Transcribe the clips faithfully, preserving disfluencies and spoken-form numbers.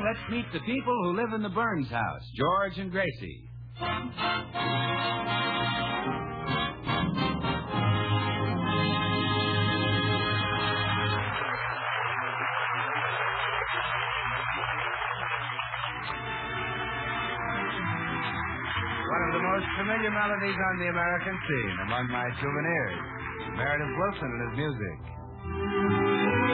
let's meet the people who live in the Burns house, George and Gracie. One of the most familiar melodies on the American scene, among my souvenirs. Meredith Wilson and his music.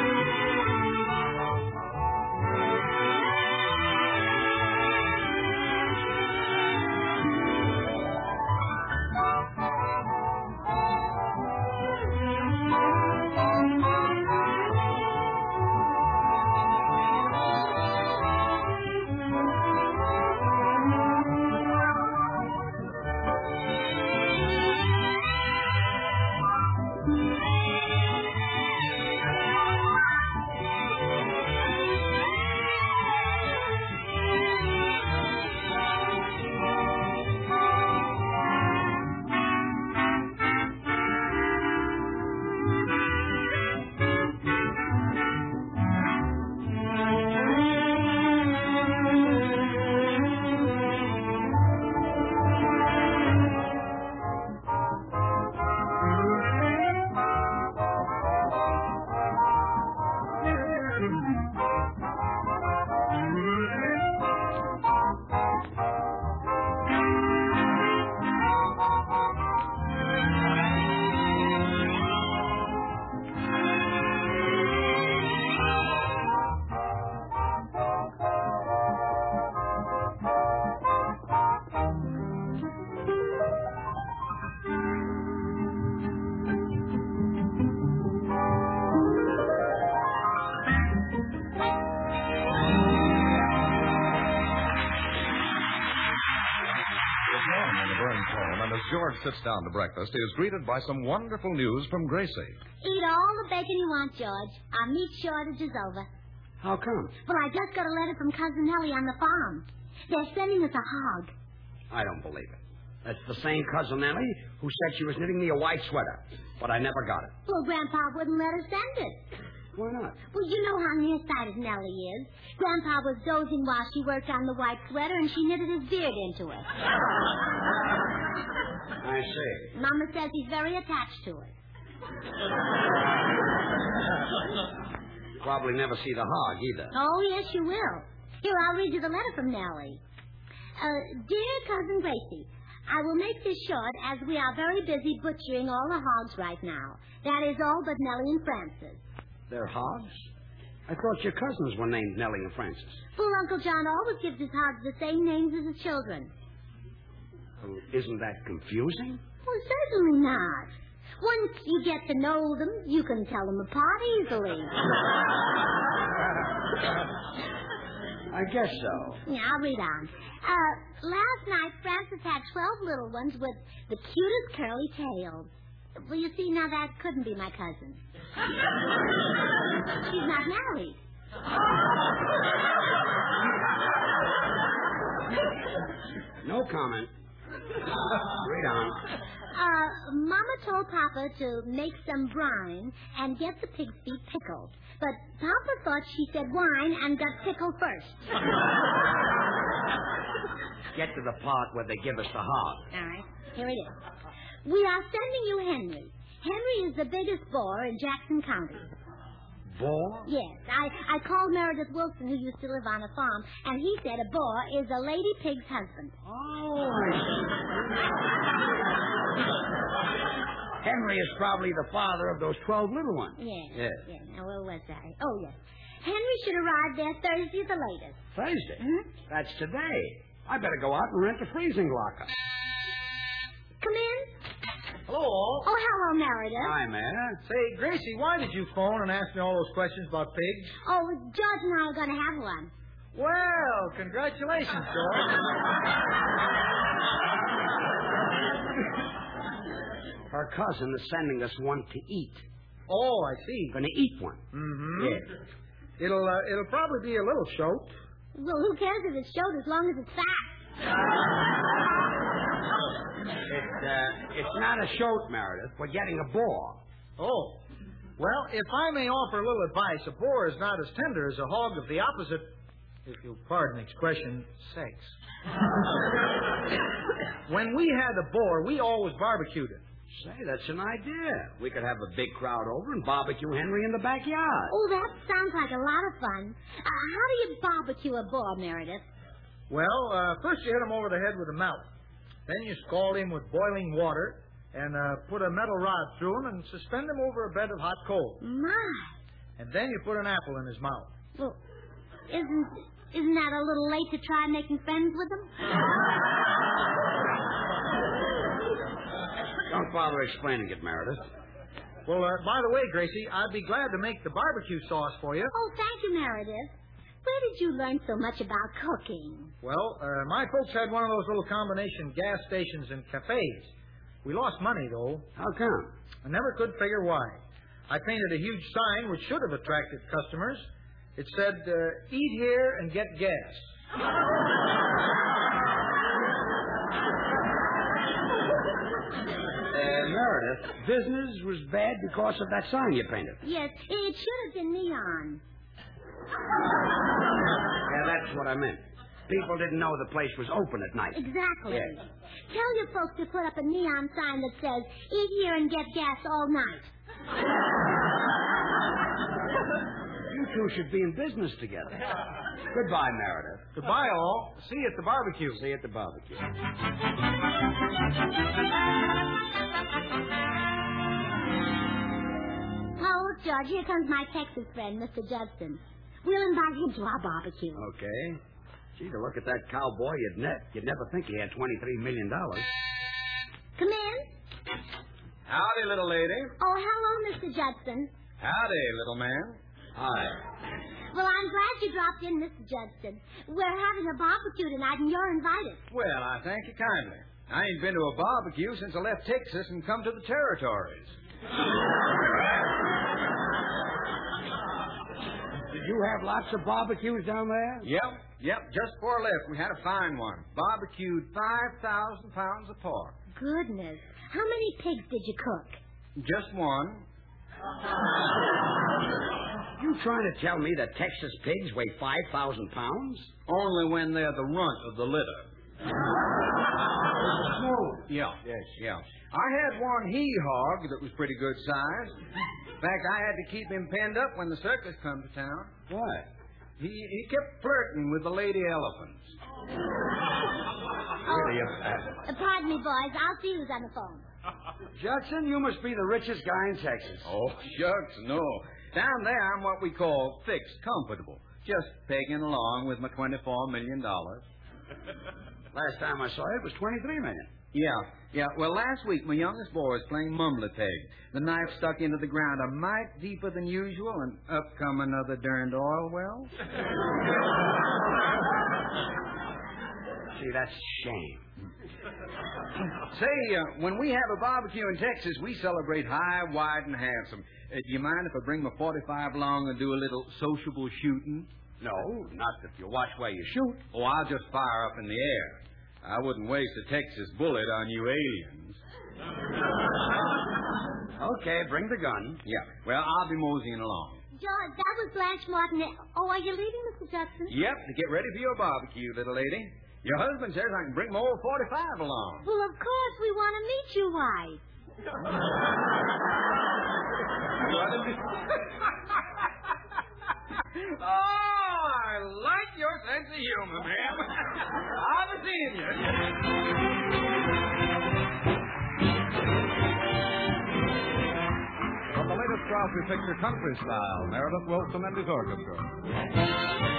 George sits down to breakfast, he is greeted by some wonderful news from Gracie. Eat all the bacon you want, George. Our meat shortage is over. How come? Well, I just got a letter from Cousin Nellie on the farm. They're sending us a hog. I don't believe it. That's the same Cousin Nellie who said she was knitting me a white sweater, but I never got it. Well, Grandpa wouldn't let her send it. Why not? Well, you know how nearsighted Nellie is. Grandpa was dozing while she worked on the white sweater, and she knitted his beard into it. I see. Mama says he's very attached to it. Probably never see the hog either. Oh, yes, you will. Here, I'll read you the letter from Nellie. Uh, Dear Cousin Gracie, I will make this short as we are very busy butchering all the hogs right now. That is all but Nellie and Francis. They're hogs? I thought your cousins were named Nellie and Francis. Well, Uncle John always gives his hogs the same names as his children. Well, isn't that confusing? Well, certainly not. Once you get to know them, you can tell them apart easily. I guess so. Yeah, I'll read on. Uh, last night, Francis had twelve little ones with the cutest curly tails. Well, you see, now that couldn't be my cousin. She's not married. No comment. Read on. Uh, Mama told Papa to make some brine and get the pig's feet pickled. But Papa thought she said wine and got pickled first. Get to the part where they give us the hog. All right, here it is. We are sending you Henry. Henry is the biggest boar in Jackson County. Boar? Yes. I, I called Meredith Wilson, who used to live on a farm, and he said a boar is a lady pig's husband. Oh, I see. Henry is probably the father of those twelve little ones. Yes. Yes. Yes. Now, where was I? Oh, yes. Henry should arrive there Thursday at the latest. Thursday? Hmm? That's today. I better go out and rent a freezing locker. Come in. Hello, all. Oh, hello, Meredith. Hi, man. Say, Gracie, why did you phone and ask me all those questions about pigs? Oh, George and I are going to have one. Well, congratulations, George. Her cousin is sending us one to eat. Oh, I see. Going to eat one. Mm-hmm. Yeah. It'll uh, it'll probably be a little shoat. Well, who cares if it's showed as long as it's fat? It, uh, it's not a shoat, Meredith. We're getting a boar. Oh. Well, if I may offer a little advice, a boar is not as tender as a hog of the opposite if you'll pardon the expression, sex. When we had the boar, we always barbecued it. Say, that's an idea. We could have a big crowd over and barbecue Henry in the backyard. Oh, that sounds like a lot of fun. Uh, how do you barbecue a boar, Meredith? Well, uh, first you hit him over the head with a mallet. Then you scald him with boiling water and uh, put a metal rod through him and suspend him over a bed of hot coal. My. And then you put an apple in his mouth. Well, isn't isn't that a little late to try making friends with him? Don't bother explaining it, Meredith. Well, uh, by the way, Gracie, I'd be glad to make the barbecue sauce for you. Oh, thank you, Meredith. Where did you learn so much about cooking? Well, uh, my folks had one of those little combination gas stations and cafes. We lost money, though. How come? I never could figure why. I painted a huge sign which should have attracted customers. It said, uh, eat here and get gas. Uh, Meredith, business was bad because of that sign you painted. Yes, it should have been neon. Yeah, that's what I meant. People didn't know the place was open at night. Exactly. Yes. Tell your folks to put up a neon sign that says, eat here and get gas all night. You two should be in business together. Goodbye, Meredith. Goodbye, all. See you at the barbecue. See you at the barbecue. Oh, George, here comes my Texas friend, Mister Judson. We'll invite him to our barbecue. Okay. Gee, to look at that cowboy, you'd, ne- you'd never think he had twenty-three million dollars. Come in. Howdy, little lady. Oh, hello, Mister Judson. Howdy, little man. Hi. Well, I'm glad you dropped in, Mister Judson. We're having a barbecue tonight, and you're invited. Well, I thank you kindly. I ain't been to a barbecue since I left Texas and come to the territories. Did you have lots of barbecues down there? Yep, yep. Just before I left, we had a fine one. Barbecued five thousand pounds of pork. Goodness. How many pigs did you cook? Just one. You trying to tell me that Texas pigs weigh five thousand pounds? Only when they're the runt of the litter. No. Yeah, yes, yeah. I had one he-hog that was pretty good size. In fact, I had to keep him penned up when the circus come to town. Why? He he kept flirting with the lady elephants. Really upset. Uh, pardon me, boys. I'll see who's on the phone. Judson, you must be the richest guy in Texas. Oh, shucks, no. Down there, I'm what we call fixed, comfortable. Just pegging along with my twenty-four million dollars. Last time I saw you, it was twenty-three million. Yeah, yeah. Well, last week, my youngest boy was playing mumbler-tag. The knife stuck into the ground a mite deeper than usual, and up come another darned oil well. See, that's a shame. Say, uh, when we have a barbecue in Texas, we celebrate high, wide, and handsome. Uh, do you mind if I bring my forty-five along and do a little sociable shooting? No, not if you watch where you shoot. Oh, I'll just fire up in the air. I wouldn't waste a Texas bullet on you aliens. Okay, bring the gun. Yeah, well, I'll be moseying along. George, that was Blanche Martin. Oh, are you leaving, Mister Judson? Yep, to get ready for your barbecue, little lady. Your husband says I can bring my old forty-five along. Well, of course, we want to meet you, wife. Oh, I like your sense of humor, ma'am. I'll be seeing you. From the latest Crosby picture, Country Style, Meredith Wilson and his orchestra.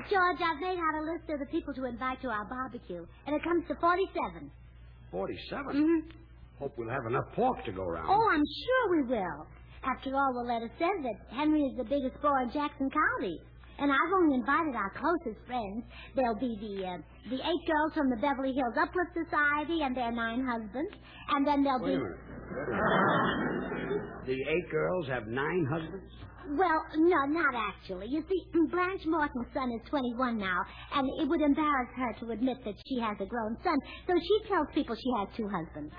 George, I've made out a list of the people to invite to our barbecue, and it comes to forty-seven. Forty-seven? Mm-hmm. Hope we'll have enough pork to go around. Oh, I'm sure we will. After all, the letter says that Henry is the biggest boy in Jackson County. And I've only invited our closest friends. There'll be the uh, the eight girls from the Beverly Hills Uplift Society and their nine husbands. And then there'll Wait be... a minute. The eight girls have nine husbands? Well, no, not actually. You see, Blanche Morton's son is twenty-one now, and it would embarrass her to admit that she has a grown son, so she tells people she has two husbands.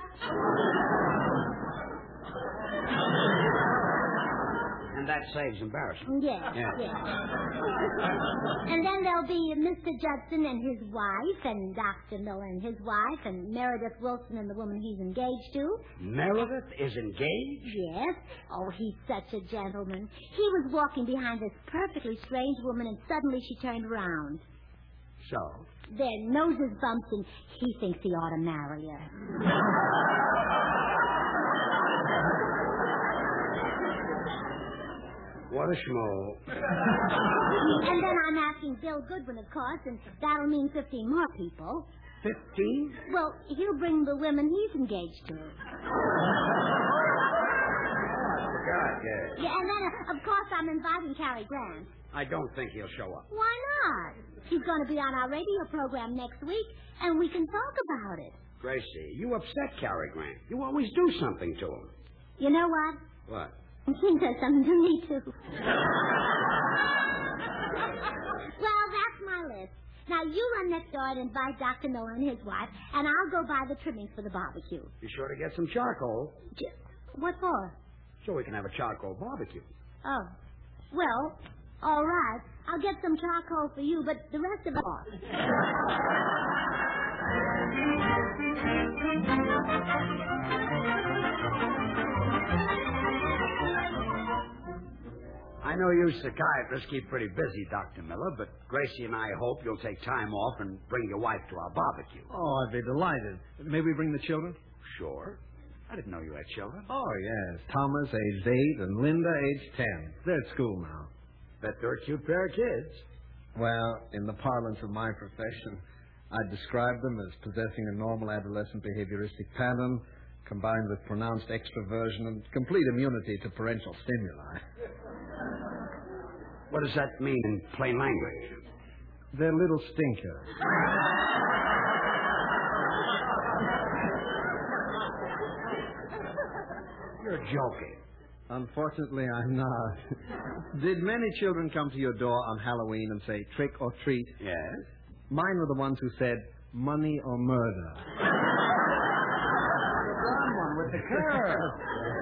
And that saves embarrassment. Yes, Yeah. yes. And then there'll be Mister Judson and his wife, and Doctor Miller and his wife, and Meredith Wilson and the woman he's engaged to. Meredith is engaged? Yes. Oh, he's such a gentleman. He was walking behind this perfectly strange woman, and suddenly she turned around. So? Their noses bumped, and he thinks he ought to marry her. What a schmo. And then I'm asking Bill Goodwin, of course, and that'll mean fifteen more people. Fifteen? Well, he'll bring the women he's engaged to. God, yes. Yeah, and then, uh, of course, I'm inviting Cary Grant. I don't think he'll show up. Why not? He's going to be on our radio program next week, and we can talk about it. Gracie, you upset Cary Grant. You always do something to him. You know what? What? He does something to me, too. Well, that's my list. Now, you run next door and invite Doctor Miller and his wife, and I'll go buy the trimmings for the barbecue. Be sure to get some charcoal J- What for? so we can have a charcoal barbecue. Oh. Well, all right. I'll get some charcoal for you, but the rest of it off. I know you psychiatrists keep pretty busy, Doctor Miller, but Gracie and I hope you'll take time off and bring your wife to our barbecue. Oh, I'd be delighted. May we bring the children? Sure. I didn't know you had children. Oh, yes. Thomas, aged eight, and Linda, aged ten. They're at school now. Bet they're a cute pair of kids. Well, in the parlance of my profession, I'd describe them as possessing a normal adolescent behavioristic pattern, combined with pronounced extroversion and complete immunity to parental stimuli. What does that mean in plain language? They're little stinkers. You're joking. Unfortunately, I'm not. Did many children come to your door on Halloween and say, trick or treat? Yes? Mine were the ones who said, money or murder. Someone with the curve.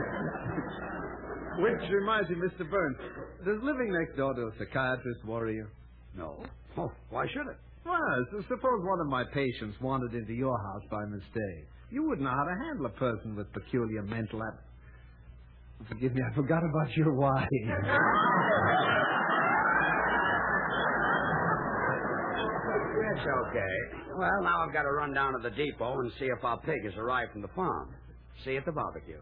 Which reminds me, Mister Burns, does living next door to a psychiatrist worry you? No. Oh, why should it? Well, so suppose one of my patients wandered into your house by mistake. You wouldn't know how to handle a person with peculiar mental app. Forgive me, I forgot about your wife. That's okay. Well, now I've got to run down to the depot and see if our pig has arrived from the farm. See you at the barbecue.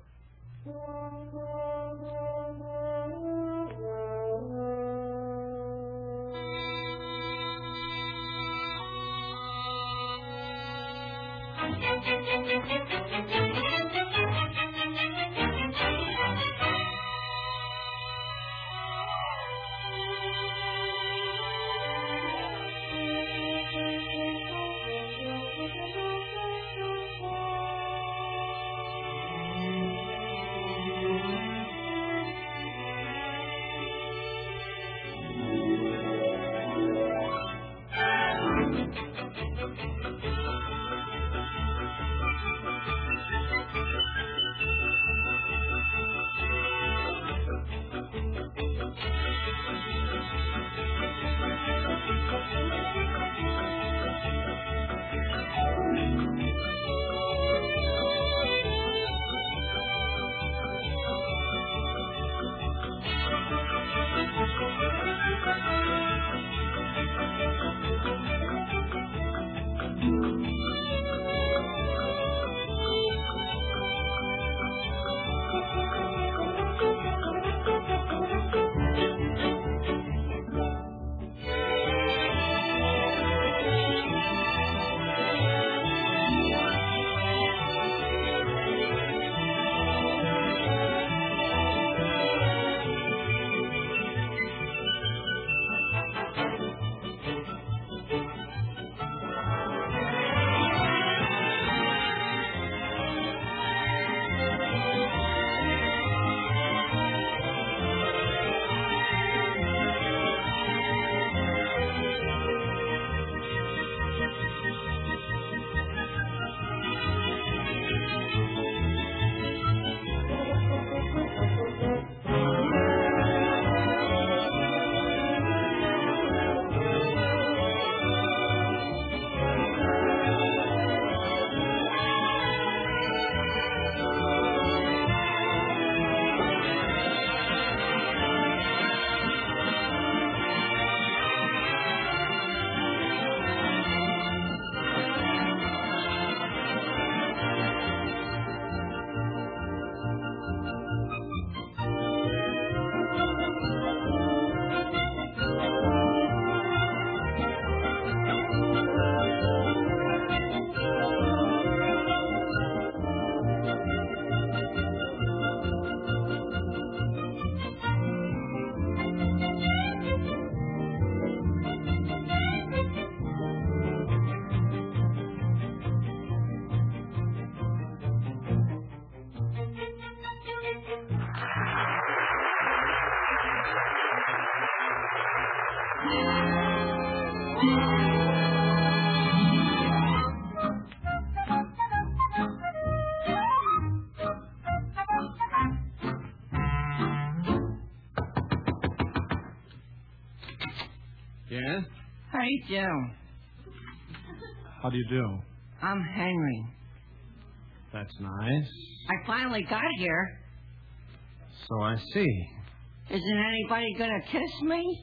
Yeah? How do you do? How do you do? I'm Henry. That's nice. I finally got here. So I see. Isn't anybody gonna kiss me?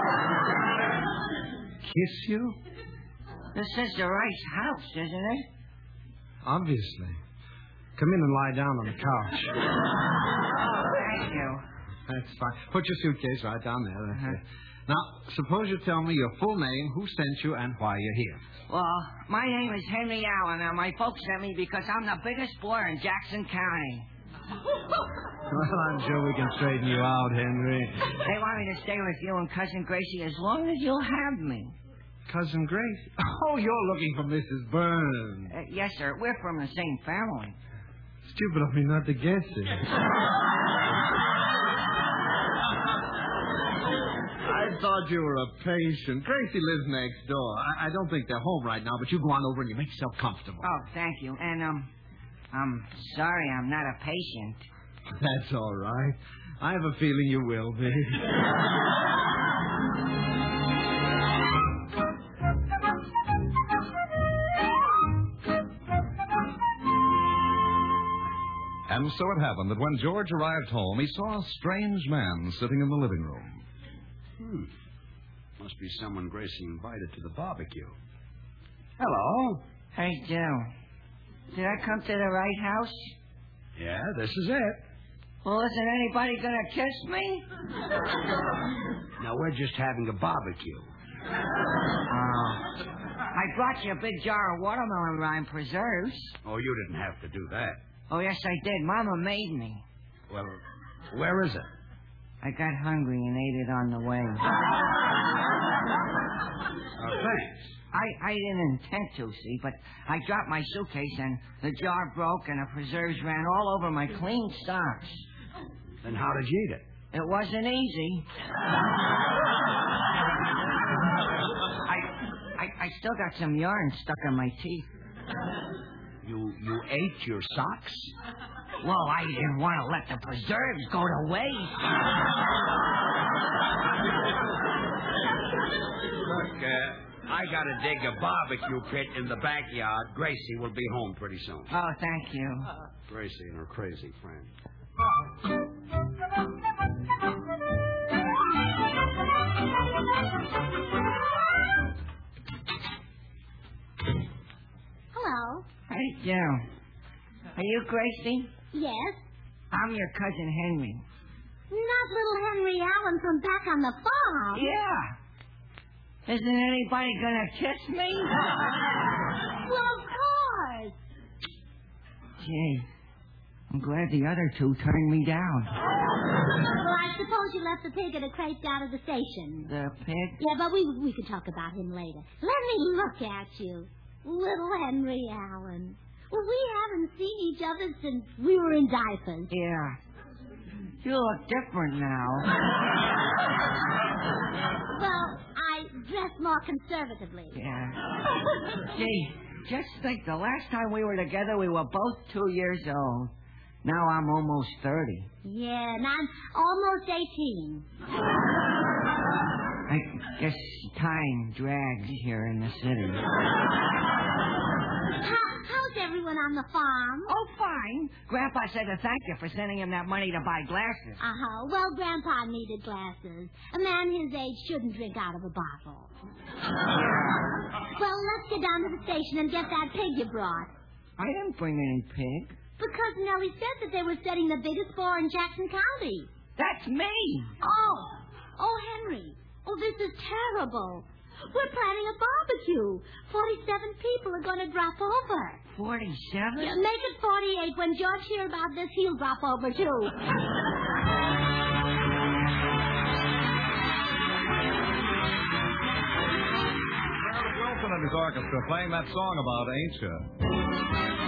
Kiss you? This is the right house, isn't it? Obviously. Come in and lie down on the couch. Oh, thank you. That's fine. Put your suitcase right down there. That's Uh-huh. it. Now, suppose you tell me your full name, who sent you, and why you're here. Well, my name is Henry Allen, and my folks sent me because I'm the biggest boy in Jackson County. Well, I'm sure we can straighten you out, Henry. They want me to stay with you and Cousin Gracie as long as you'll have me. Cousin Grace? Oh, you're looking for Missus Burns. Uh, yes, sir. We're from the same family. Stupid of me not to guess it. I thought you were a patient. Gracie lives next door. I, I don't think they're home right now, but you go on over and you make yourself comfortable. Oh, thank you. And, um, I'm sorry I'm not a patient. That's all right. I have a feeling you will be. And so it happened that when George arrived home, he saw a strange man sitting in the living room. Hmm. Must be someone Gracie invited to the barbecue. Hello. Hey, Joe. Did I come to the right house? Yeah, this is it. Well, isn't anybody gonna kiss me? Now, we're just having a barbecue. Oh. I brought you a big jar of watermelon rind preserves. Oh, you didn't have to do that. Oh, yes, I did. Mama made me. Well, where is it? I got hungry and ate it on the way. Oh, thanks. I, I didn't intend to, see, but I dropped my suitcase and the jar broke and the preserves ran all over my clean socks. Then how did you eat it? It wasn't easy. I, I I still got some yarn stuck in my teeth. You you ate your socks? Well, I didn't want to let the preserves go to waste. Look, uh, I got to dig a barbecue pit in the backyard. Gracie will be home pretty soon. Oh, thank you. Gracie and her crazy friend. Hello. Hey, Joe. Are you Gracie? Yes. I'm your cousin Henry. Not little Henry Allen from back on the farm. Yeah. Isn't anybody gonna kiss me? Well, of course. Gee, I'm glad the other two turned me down. Well, I suppose you left the pig at a crate down at the station. The pig? Yeah, but we we could talk about him later. Let me look at you. Little Henry Allen. Well, we haven't seen each other since we were in diapers. Yeah. You look different now. Well, I dress more conservatively. Yeah. Gee, just think, the last time we were together, we were both two years old. Now I'm almost thirty. Yeah, and I'm almost eighteen. I guess time drags here in the city. How, how's everyone on the farm? Oh, fine. Grandpa said to thank you for sending him that money to buy glasses. Uh-huh. Well, Grandpa needed glasses. A man his age shouldn't drink out of a bottle. Well, let's get down to the station and get that pig you brought. I didn't bring any pig. Because Nellie said that they were setting the biggest boar in Jackson County. That's me. Oh. Oh, Henry. Oh, this is terrible. We're planning a barbecue. Forty-seven people are going to drop over. Forty-seven? Yeah, make it forty-eight. When George hears about this, he'll drop over, too. Meredith Wilson and his orchestra playing that song about Ain't Ya.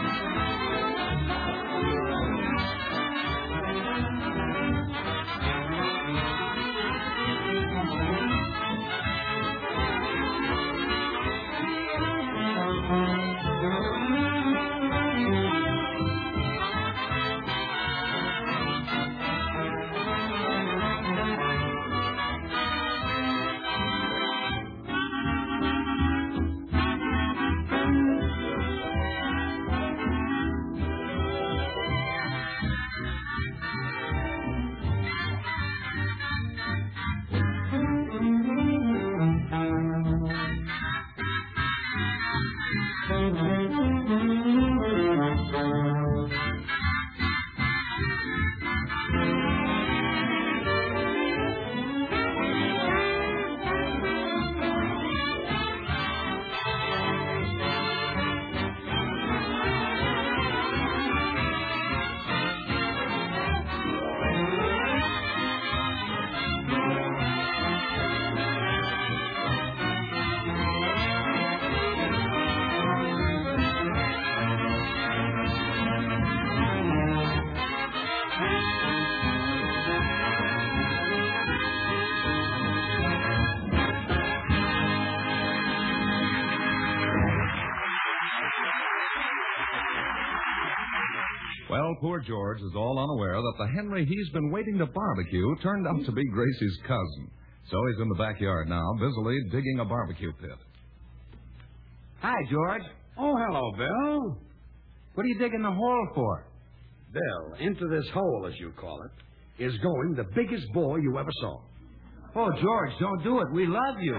Well, poor George is all unaware that the Henry he's been waiting to barbecue turned out to be Gracie's cousin. So he's in the backyard now, busily digging a barbecue pit. Hi, George. Oh, hello, Bill. What are you digging the hole for? Bill, into this hole, as you call it, is going the biggest boar you ever saw. Oh, George, don't do it. We love you.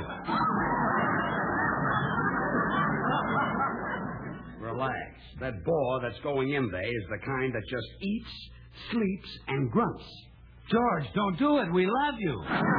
Relax. That boar that's going in there is the kind that just eats, sleeps, and grunts. George, don't do it. We love you.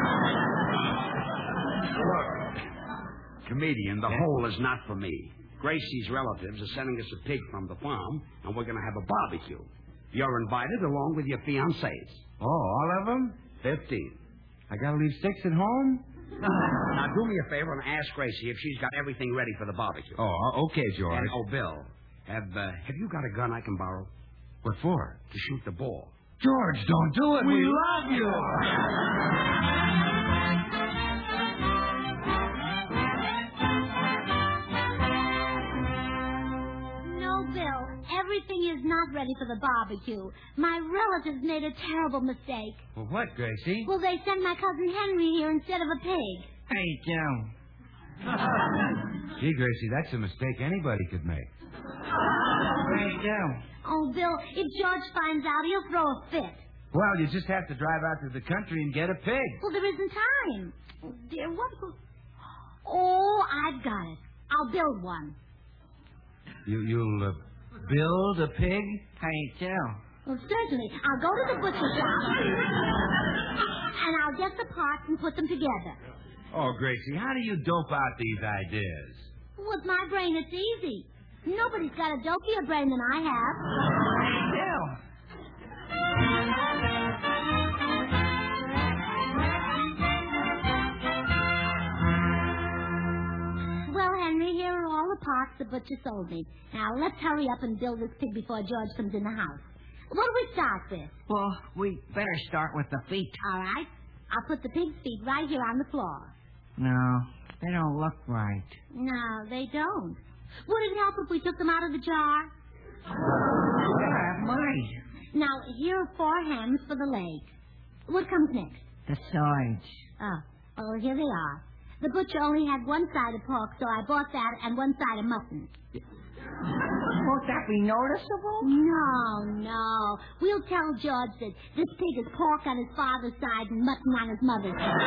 Look, comedian, the hole is not for me. Gracie's relatives are sending us a pig from the farm, and we're going to have a barbecue. You're invited along with your fiancés. Oh, all of them? Fifteen. I gotta leave six at home? Now, do me a favor and ask Gracie if she's got everything ready for the barbecue. Oh, okay, George. And, oh, Bill, have uh, have you got a gun I can borrow? What for? To shoot the boar. George, don't do it. We We love love you. No, Bill. Everything is not ready for the barbecue. My relatives made a terrible mistake. Well, what, Gracie? Well, they sent my cousin Henry here instead of a pig. Hey, Joe. Gee, Gracie, that's a mistake anybody could make. Hey, Joe. Oh, Bill, if George finds out, he'll throw a fit. Well, you just have to drive out to the country and get a pig. Well, there isn't time. Oh, dear, what? Oh, I've got it. I'll build one. You, you'll uh, build a pig? Hey, Joe. Well, certainly. I'll go to the butcher shop, and I'll get the parts and put them together. Oh, Gracie, how do you dope out these ideas? With my brain, it's easy. Nobody's got a dopier brain than I have. Hey, Joe. Well, Henry, here are all the parts the butcher sold me. Now, let's hurry up and build this pig before George comes in the house. What do we start with? Well, we better start with the feet. All right. I'll put the pig's feet right here on the floor. No, they don't look right. No, they don't. Would it help if we took them out of the jar? Yeah, it might. Now, here are four hams for the leg. What comes next? The sides. Oh, oh, here they are. The butcher only had one side of pork, so I bought that and one side of mutton. Won't that be noticeable? No, no. We'll tell George that this pig is pork on his father's side and mutton on his mother's side.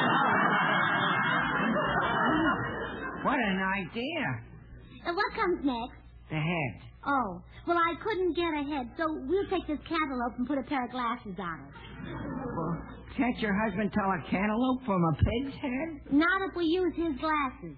What an idea. And what comes next? The head. Oh, well, I couldn't get a head, so we'll take this cantaloupe and put a pair of glasses on it. Well, can't your husband tell a cantaloupe from a pig's head? Not if we use his glasses.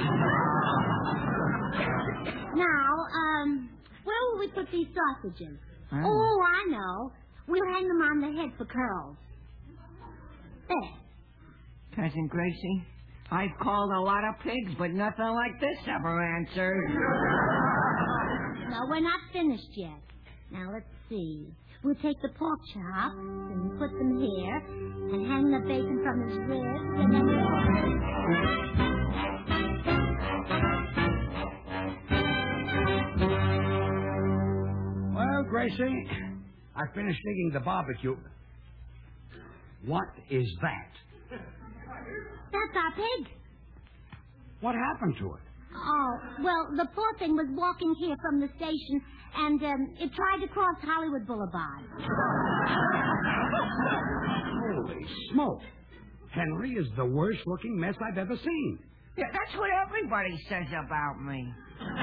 Now, um, where will we put these sausages? Oh. Oh, I know. We'll hang them on the head for curls. There. Cousin Gracie, I've called a lot of pigs, but nothing like this ever answered. No, we're not finished yet. Now, let's see. We'll take the pork chops and put them here and hang the bacon from his ribs and then Well, Gracie, I finished digging the barbecue. What is that? That's our pig. What happened to it? Oh, well, the poor thing was walking here from the station, and um, it tried to cross Hollywood Boulevard. Holy smoke. Henry is the worst-looking mess I've ever seen. Yeah, that's what everybody says about me.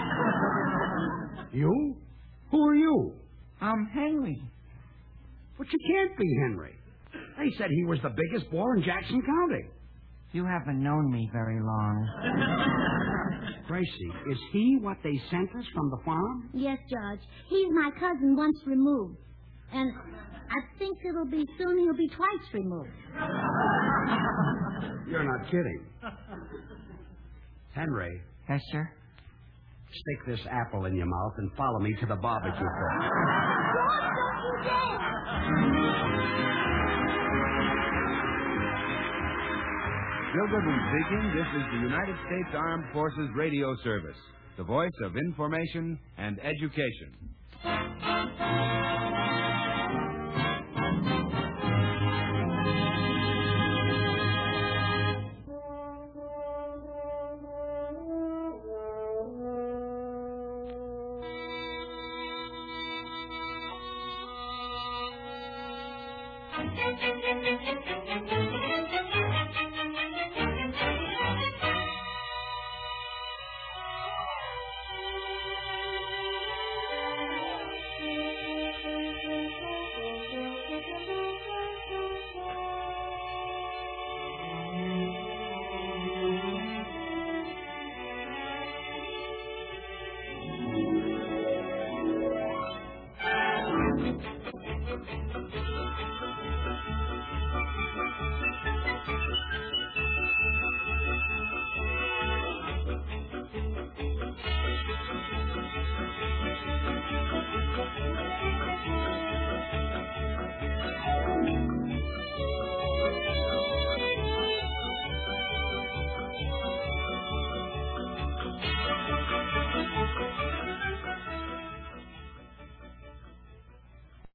You? Who are you? I'm Henry. But you can't be Henry. They said he was the biggest bore in Jackson County. You haven't known me very long. Gracie, is he what they sent us from the farm? Yes, George. He's my cousin once removed. And I think it'll be soon he'll be twice removed. You're not kidding. Henry. Yes, sir? Stick this apple in your mouth and follow me to the barbecue pit. George, don't you dare! Gilbert speaking. This is the United States Armed Forces Radio Service, the voice of information and education. Thank you.